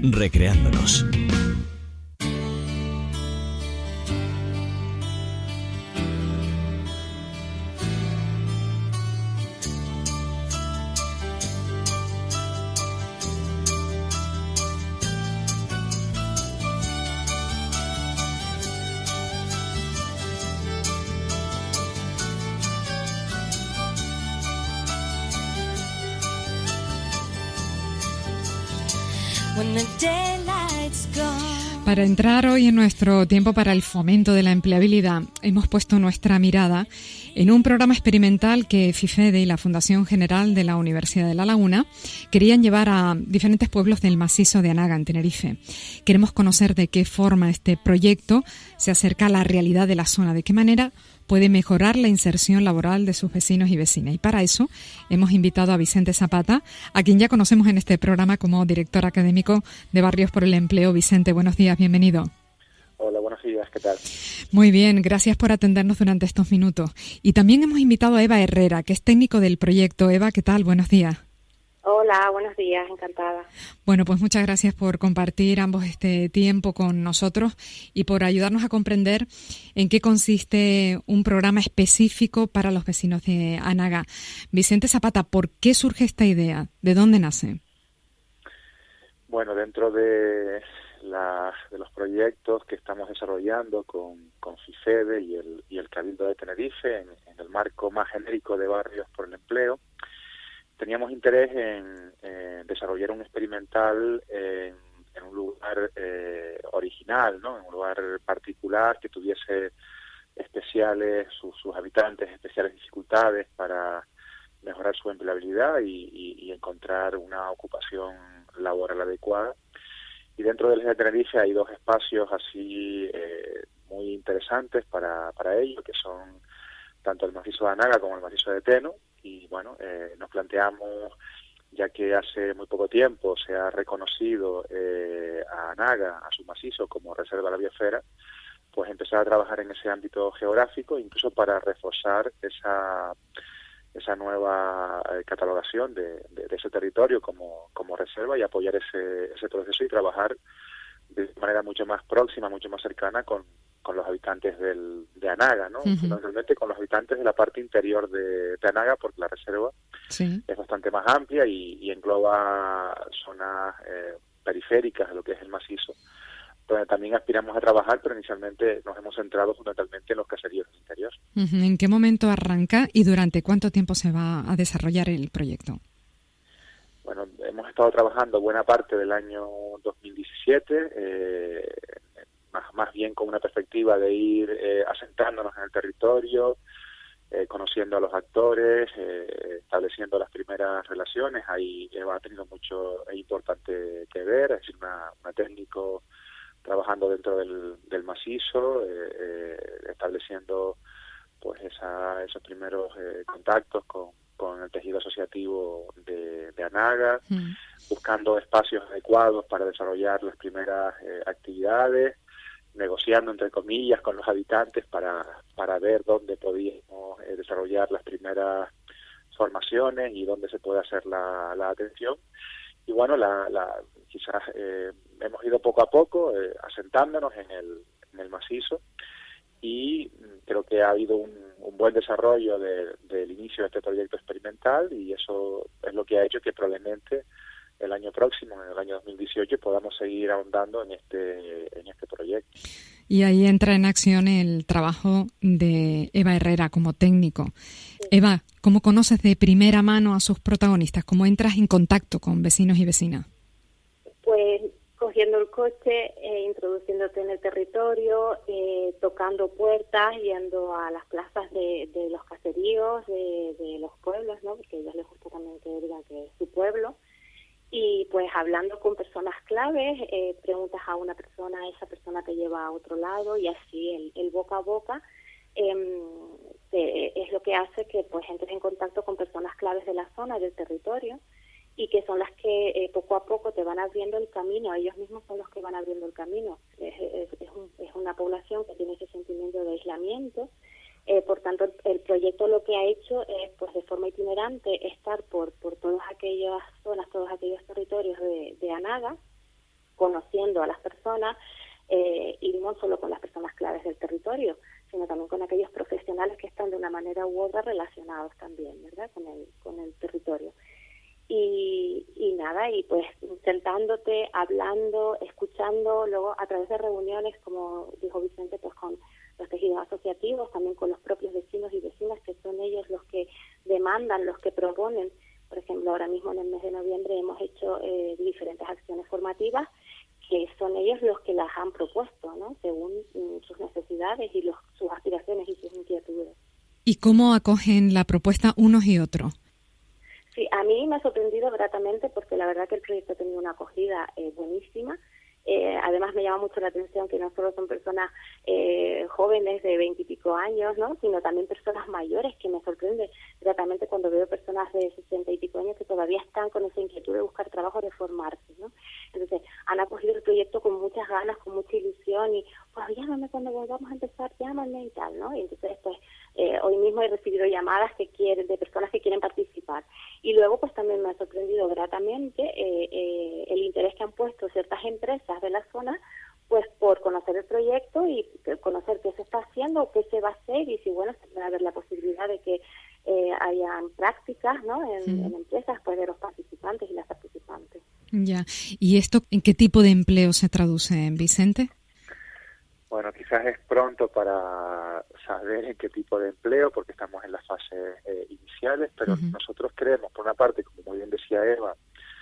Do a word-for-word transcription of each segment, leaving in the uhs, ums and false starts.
recreándonos. Para entrar hoy en nuestro tiempo para el fomento de la empleabilidad, hemos puesto nuestra mirada en un programa experimental que FIFEDE y la Fundación General de la Universidad de La Laguna querían llevar a diferentes pueblos del macizo de Anaga, en Tenerife. Queremos conocer de qué forma este proyecto se acerca a la realidad de la zona, de qué manera puede mejorar la inserción laboral de sus vecinos y vecinas. Y para eso hemos invitado a Vicente Zapata, a quien ya conocemos en este programa como director académico de Barrios por el Empleo. Vicente, buenos días, bienvenido. Hola, buenos días, ¿qué tal? Muy bien, gracias por atendernos durante estos minutos. Y también hemos invitado a Eva Herrera, que es técnico del proyecto. Eva, ¿qué tal? Buenos días. Hola, buenos días, encantada. Bueno, pues muchas gracias por compartir ambos este tiempo con nosotros y por ayudarnos a comprender en qué consiste un programa específico para los vecinos de Anaga. Vicente Zapata, ¿por qué surge esta idea? ¿De dónde nace? Bueno, dentro de, la, de los proyectos que estamos desarrollando con, con FIFEDE y el, y el Cabildo de Tenerife en, en el marco más genérico de Barrios por el Empleo, teníamos interés en eh, desarrollar un experimental en, en un lugar eh, original, ¿no? En un lugar particular que tuviese especiales, sus, sus habitantes, especiales dificultades para mejorar su empleabilidad y, y, y encontrar una ocupación laboral adecuada. Y dentro del eje de Tenerife hay dos espacios así eh, muy interesantes para, para ello, que son tanto el macizo de Anaga como el macizo de Teno. Y bueno, eh, nos planteamos, ya que hace muy poco tiempo se ha reconocido eh, a Anaga, a su macizo, como reserva de la biosfera, pues empezar a trabajar en ese ámbito geográfico, incluso para reforzar esa esa nueva eh, catalogación de, de, de ese territorio como, como reserva y apoyar ese, ese proceso y trabajar de manera mucho más próxima, mucho más cercana con con los habitantes del, de Anaga, ¿no? Uh-huh. Fundamentalmente con los habitantes de la parte interior de, de Anaga, porque la reserva sí. es bastante más amplia y, y engloba zonas eh, periféricas de lo que es el macizo, donde también aspiramos a trabajar, pero inicialmente nos hemos centrado fundamentalmente en los caseríos del interior. Uh-huh. ¿En qué momento arranca y durante cuánto tiempo se va a desarrollar el proyecto? Bueno, hemos estado trabajando buena parte del año dos mil diecisiete, eh, Más, más bien con una perspectiva de ir eh, asentándonos en el territorio, eh, conociendo a los actores, eh, estableciendo las primeras relaciones. Ahí Eva ha tenido mucho e importante que ver, es decir, una, una técnico trabajando dentro del, del macizo, eh, eh, estableciendo pues esa, esos primeros eh, contactos con, con el tejido asociativo de, de Anaga, mm. buscando espacios adecuados para desarrollar las primeras eh, actividades, negociando entre comillas con los habitantes para para ver dónde podíamos eh, desarrollar las primeras formaciones y dónde se puede hacer la, la atención. Y bueno, la, la quizás eh, hemos ido poco a poco eh, asentándonos en el, en el macizo y creo que ha habido un, un buen desarrollo de, del inicio de este proyecto experimental y eso es lo que ha hecho que probablemente el año próximo, en el año dos mil dieciocho, podamos seguir ahondando en este en este proyecto. Y ahí entra en acción el trabajo de Eva Herrera como técnico. Sí. Eva, ¿cómo conoces de primera mano a sus protagonistas? ¿Cómo entras en contacto con vecinos y vecinas? Pues cogiendo el coche, eh, introduciéndote en el territorio, eh, tocando puertas, yendo a las plazas de, de los caseríos, de, de los pueblos, ¿no? Porque a ellos les gusta también que digan que es su pueblo. Y pues hablando con personas claves, eh, preguntas a una persona, esa persona te lleva a otro lado y así el, el boca a boca eh, te, es lo que hace que pues entres en contacto con personas claves de la zona, del territorio y que son las que eh, poco a poco te van abriendo el camino, ellos mismos son los que van abriendo el camino. Es, es, es, un, es una población que tiene ese sentimiento de aislamiento. Eh, por tanto, el, el proyecto lo que ha hecho es, pues, de forma itinerante, estar por por todas aquellas zonas, todos aquellos territorios de, de Anaga, conociendo a las personas, eh, y no solo con las personas claves del territorio, sino también con aquellos profesionales que están de una manera u otra relacionados también, ¿verdad?, con el, con el territorio. Y, y nada, y pues sentándote, hablando, escuchando, luego a través de reuniones, como dijo Vicente, pues con los tejidos asociativos, también con los propios vecinos y vecinas, que son ellos los que demandan, los que proponen. Por ejemplo, ahora mismo en el mes de noviembre hemos hecho eh, diferentes acciones formativas que son ellos los que las han propuesto, ¿no?, según mm, sus necesidades y los, sus aspiraciones y sus inquietudes. ¿Y cómo acogen la propuesta unos y otros? Sí, a mí me ha sorprendido gratamente porque la verdad que el proyecto ha tenido una acogida eh, buenísima. Eh, además me llama mucho la atención que no solo son personas eh, jóvenes de veintipico años, ¿no?, sino también personas mayores, que me sorprende gratamente cuando veo personas de sesenta y pico años que todavía están con esa inquietud de buscar trabajo, de formarse, ¿no? Entonces han acogido el proyecto con muchas ganas, con mucha ilusión y pues llámame cuando volvamos a empezar, llámame y tal, ¿no? Y entonces pues eh, hoy mismo he recibido llamadas que quieren de personas que quieren participar. Y luego pues también me ha sorprendido gratamente eh, eh, el interés que han puesto ciertas empresas de la zona, pues por conocer el proyecto y conocer qué se está haciendo, qué se va a hacer y si, bueno, se puede haber la posibilidad de que eh, hayan prácticas, ¿no?, en, sí. en empresas, pues de los participantes y las participantes. Ya. ¿Y esto en qué tipo de empleo se traduce, Vicente? Bueno, quizás es pronto para saber en qué tipo de empleo, porque estamos en las fases eh, iniciales, pero uh-huh. nosotros queremos, por una parte, como muy bien decía Eva,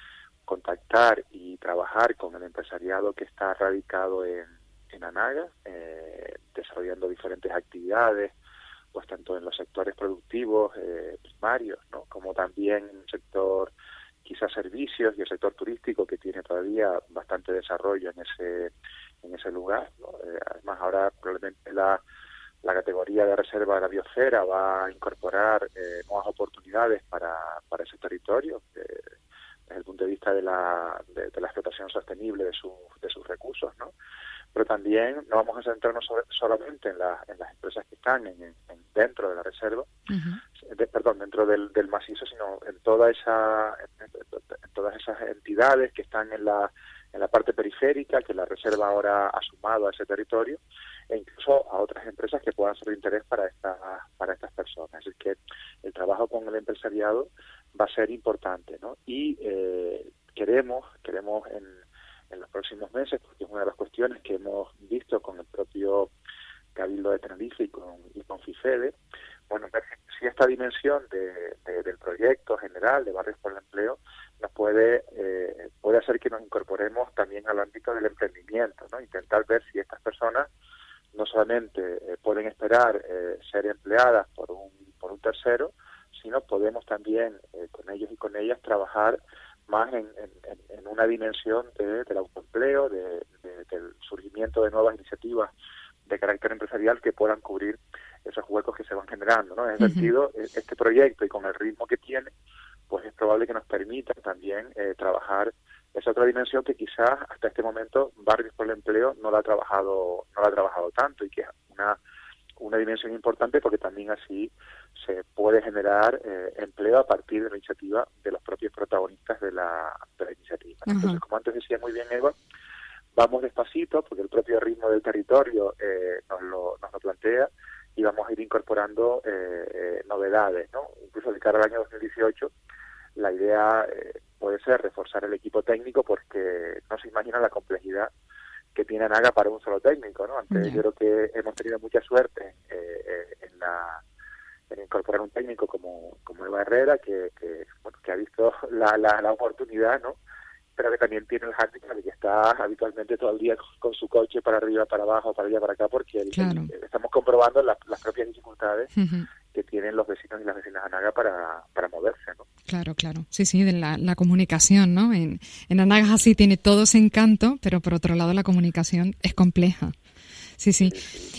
contactar y trabajar con el empresariado que está radicado en, en Anaga, eh, desarrollando diferentes actividades, pues tanto en los sectores productivos eh, primarios, ¿no?, como también en el sector quizás servicios y el sector turístico, que tiene todavía bastante desarrollo en ese en ese lugar, ¿no? Eh, además ahora probablemente la la categoría de reserva de la biosfera va a incorporar eh, nuevas oportunidades para para ese territorio, eh, desde el punto de vista de la de, de la explotación sostenible de sus de sus recursos, ¿no? Pero también no vamos a centrarnos sobre, solamente en, la, en las empresas que están en, en, dentro de la reserva, uh-huh. de, perdón, dentro del, del macizo, sino en toda esa en, en todas esas entidades que están en la en la parte periférica, que la reserva ahora ha sumado a ese territorio, e incluso a otras empresas que puedan ser de interés para estas para estas personas. Es decir, que el trabajo con el empresariado va a ser importante, ¿no? Y eh, queremos queremos en en los próximos meses, porque es una de las cuestiones que hemos visto con el propio Cabildo de Tenerife y con, y con FIFEDE, bueno, si esta dimensión de, de, del proyecto general de Barrios por el Empleo nos puede eh, puede hacer que nos incorporemos también al ámbito del emprendimiento, ¿no? Intentar ver si estas personas no solamente eh, pueden esperar eh, ser empleadas por un por un tercero, sino podemos también eh, con ellos y con ellas trabajar más en, en, en una dimensión de, del autoempleo, de, de, del surgimiento de nuevas iniciativas de carácter empresarial que puedan cubrir esos huecos que se van generando, ¿no? En ese uh-huh. sentido, este proyecto y con el ritmo que tiene, pues es probable que nos permita también eh, trabajar esa otra dimensión que quizás hasta este momento Barrios por el Empleo no la ha trabajado, no la ha trabajado tanto, y que es una una dimensión importante porque también así se puede generar eh, empleo a partir de la iniciativa de los propios protagonistas de la, de la iniciativa. Uh-huh. Entonces, como antes decía muy bien Eva, vamos despacito porque el propio ritmo del territorio eh, nos, lo, nos lo plantea, y vamos a ir incorporando eh, eh, novedades, ¿no? Incluso de cara al año dos mil dieciocho, la idea eh, puede ser reforzar el equipo técnico, porque no se imagina la complejidad que tiene Anaga para un solo técnico, ¿no? Antes yeah. yo creo que hemos tenido mucha suerte eh, en la en incorporar un técnico como como Eva Herrera, que, que bueno, que ha visto la, la, la oportunidad, ¿no? Pero que también tiene el hándicap de que está habitualmente todo el día con, con su coche para arriba, para abajo, para allá, para acá, porque el, claro. el, estamos comprobando las, las propias dificultades uh-huh. que tienen los vecinos y las vecinas de Anaga para, para moverse, ¿no? Claro, claro. Sí, sí, de la, la comunicación, ¿no? En, en Anaga así tiene todo ese encanto, pero por otro lado la comunicación es compleja. Sí, sí.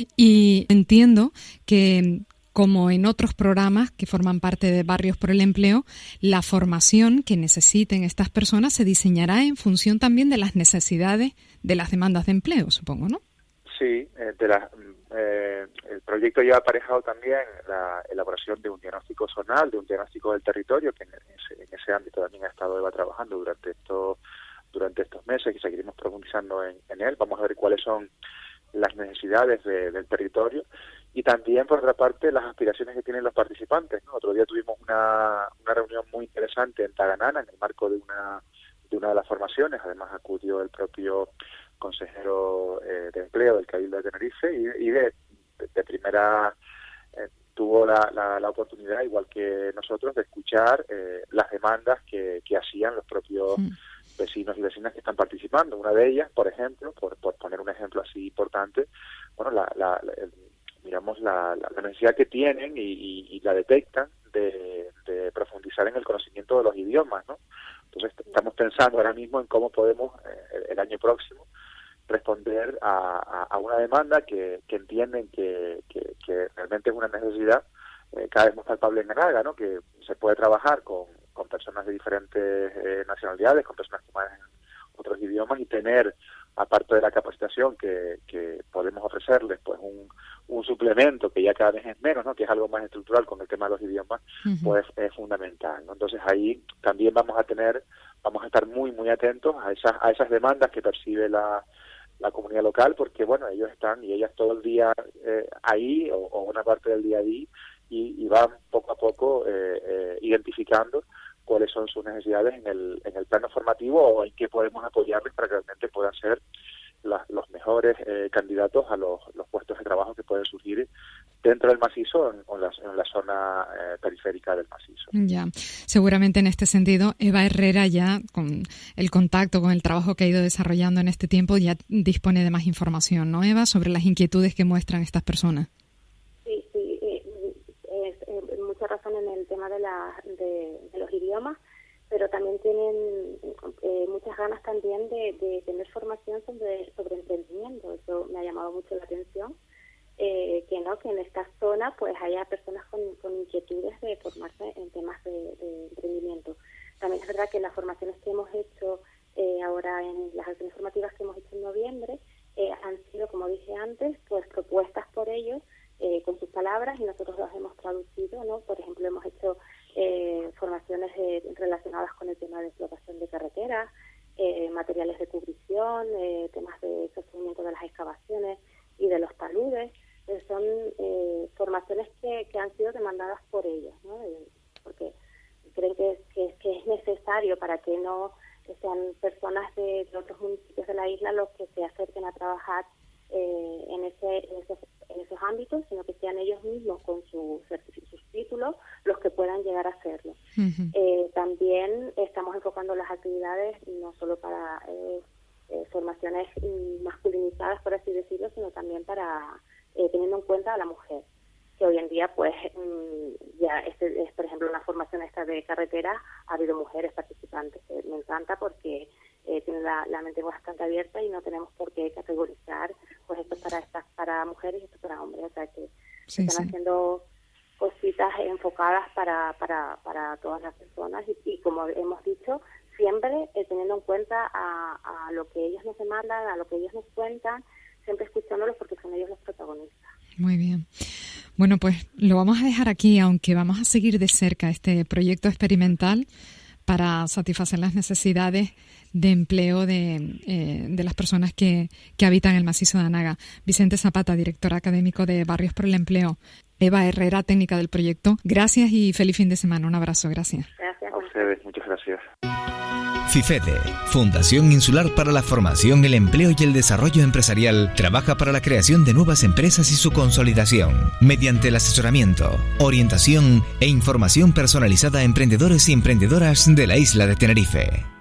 Y entiendo que, como en otros programas que forman parte de Barrios por el Empleo, la formación que necesiten estas personas se diseñará en función también de las necesidades de las demandas de empleo, supongo, ¿no? Sí, eh, de la, eh, el proyecto lleva aparejado también la elaboración de un diagnóstico zonal, de un diagnóstico del territorio, que en ese, en ese ámbito también ha estado Eva trabajando durante estos durante estos meses y seguiremos profundizando en, en él. Vamos a ver cuáles son las necesidades de, del territorio y también, por otra parte, las aspiraciones que tienen los participantes, ¿no? Otro día tuvimos una, una reunión muy interesante en Taganana, en el marco de una de una de las formaciones. Además acudió el propio consejero eh, de empleo del Cabildo de Tenerife y, y de, de, de primera eh, tuvo la, la, la oportunidad, igual que nosotros, de escuchar eh, las demandas que, que hacían los propios sí. vecinos y vecinas que están participando. Una de ellas, por ejemplo, por, por poner un ejemplo así importante, bueno, la, la, la el, miramos la, la, la necesidad que tienen y, y, y la detectan de, de profundizar en el conocimiento de los idiomas, ¿no? Entonces estamos pensando ahora mismo en cómo podemos eh, el año próximo responder a, a, a una demanda que, que entienden que, que, que realmente es una necesidad eh, cada vez más palpable en Anaga, ¿no? Que se puede trabajar con, con personas de diferentes eh, nacionalidades, con personas que manejan otros idiomas y tener, aparte de la capacitación que, que podemos ofrecerles, pues un, un suplemento que ya cada vez es menos, ¿no? Que es algo más estructural con el tema de los idiomas, uh-huh. pues es fundamental, ¿no? Entonces ahí también vamos a tener, vamos a estar muy muy atentos a esas a esas demandas que percibe la la comunidad local, porque bueno, ellos están y ellas todo el día eh, ahí o, o una parte del día ahí y, y van poco a poco eh, eh, identificando cuáles son sus necesidades en el en el plano formativo o en qué podemos apoyarles para que realmente puedan ser la, los mejores eh, candidatos a los, los puestos de trabajo que pueden surgir dentro del macizo o en, en, la, en la zona eh, periférica del macizo. Ya, seguramente en este sentido, Eva Herrera ya con el contacto, con el trabajo que ha ido desarrollando en este tiempo, ya dispone de más información, ¿no, Eva?, sobre las inquietudes que muestran estas personas. Sí, sí, eh, eh, eh, mucha razón en el tema de, la, de, de los idiomas, pero también tienen eh, muchas ganas también de, de tener formación sobre, sobre emprendimiento. Eso me ha llamado mucho la atención, eh, que no que en esta zona pues haya personas con, con inquietudes de formarse en temas de, de emprendimiento. También es verdad que las formaciones que hemos hecho eh, ahora en las acciones formativas que hemos hecho en noviembre eh, han sido, como dije antes, pues propuestas por ellos eh, con sus palabras y nosotros las hemos traducido, ¿no? Por ejemplo, hemos hecho Eh, formaciones eh, relacionadas con el tema de explotación de carreteras, eh, materiales de cubrición, eh, temas de sostenimiento de las excavaciones y de los taludes. Eh, son eh, formaciones que, que han sido demandadas por ellos, ¿no? Eh, porque creen que, que, que es necesario para que no sean personas de, de otros municipios de la isla los que se acerquen a trabajar eh, en, ese, en, esos, en esos ámbitos, sino que sean ellos mismos con su sus títulos los que puedan llegar a hacerlo. Uh-huh. Eh, también estamos enfocando las actividades no solo para eh, eh, formaciones masculinizadas, por así decirlo, sino también para eh, teniendo en cuenta a la mujer, que hoy en día pues ya este es, por ejemplo, una formación esta de carretera, ha habido mujeres participantes. Eh, me encanta porque eh, tienen la, la mente bastante abierta y no tenemos por qué categorizar pues esto para estas para mujeres y esto para hombres, o sea que sí, están sí. haciendo cositas enfocadas para para para todas las personas y, y como hemos dicho, siempre eh, teniendo en cuenta a, a lo que ellos nos demandan, a lo que ellos nos cuentan, siempre escuchándolos porque son ellos los protagonistas. Muy bien. Bueno, pues lo vamos a dejar aquí, aunque vamos a seguir de cerca este proyecto experimental para satisfacer las necesidades de empleo de, eh, de las personas que, que habitan el macizo de Anaga. Vicente Zapata, director académico de Barrios por el Empleo. Eva Herrera, técnica del proyecto. Gracias y feliz fin de semana. Un abrazo. Gracias. Gracias a ustedes. Muchas gracias. FIFEDE, Fundación Insular para la Formación, el Empleo y el Desarrollo Empresarial, trabaja para la creación de nuevas empresas y su consolidación, mediante el asesoramiento, orientación e información personalizada a emprendedores y emprendedoras de la isla de Tenerife.